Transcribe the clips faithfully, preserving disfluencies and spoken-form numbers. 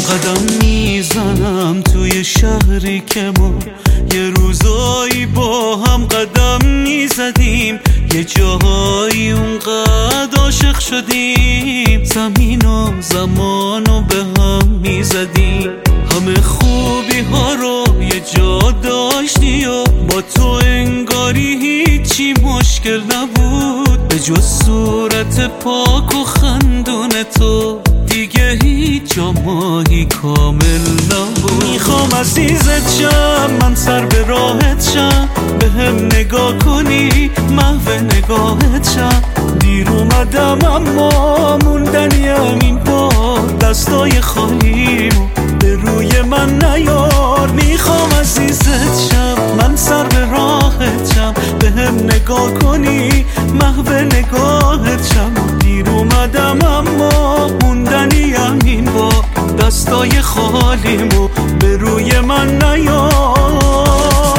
قدم میزنم توی شهری که ما یه روزایی با هم قدم میزدیم، یه جاهایی اونقدر عاشق شدیم، زمین و زمان رو به هم میزدیم، همه خوبی ها رو یه جا داشتی و با تو انگاری هیچی مشکل نبود، به جز صورت پاک و خندون تو دیگه هیچ جا ماهی کامل نبود. میخوام عزیزت شم، من سر به راحت شم، به هم نگاه کنی محو نگاهت شم، دیر اومدم اما موندنیم این بار، دستای خالیمو به روی من نیار. میخوام عزیزت شم، من سر به راحت شم، به هم نگاه کنی محو نگاهت شم، دیر اومدم اما موندنیم این بار، دستای خالیمو به روی من نیار.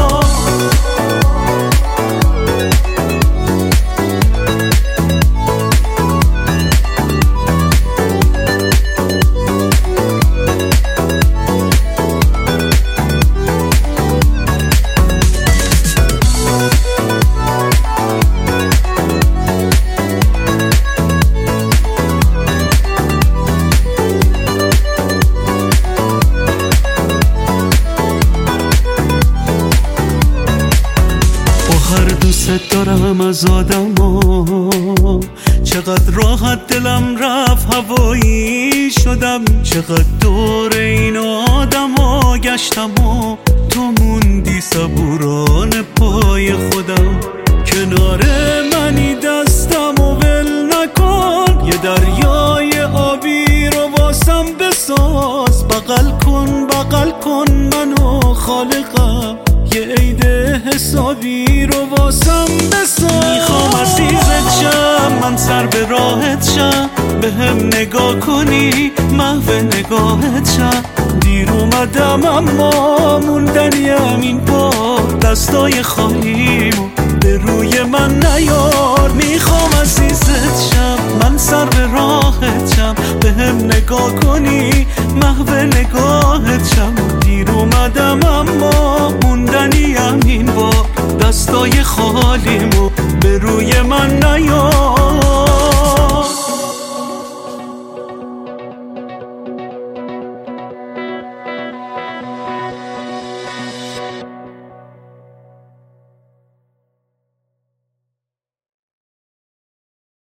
دوست دارم از آدما، چقدر راحت دلم رفت هوایی شدم، چقدر دور این آدما گشتم و تو موندی صبوران پای خودم، کنار منی دستم و ول نکن، یه دریای آبی رو واسم بساز، بغل کن بغل کن منو خالقم، یه عید حسابی رو واسم بساز. میخوام عزیزت شم، من سر به راحت شم، به هم نگاه کنی محو نگاهت شم، دیر اومدم اما موندنیم این بار، دستای خالیمو به روی من نیار. میخوام عزیزت شم، من سر به راحت شم، به هم نگاه کنی محو نگاهت شم، دیر اومدم اما موندنیم این بار، دستای خالیمو به روی من نیار.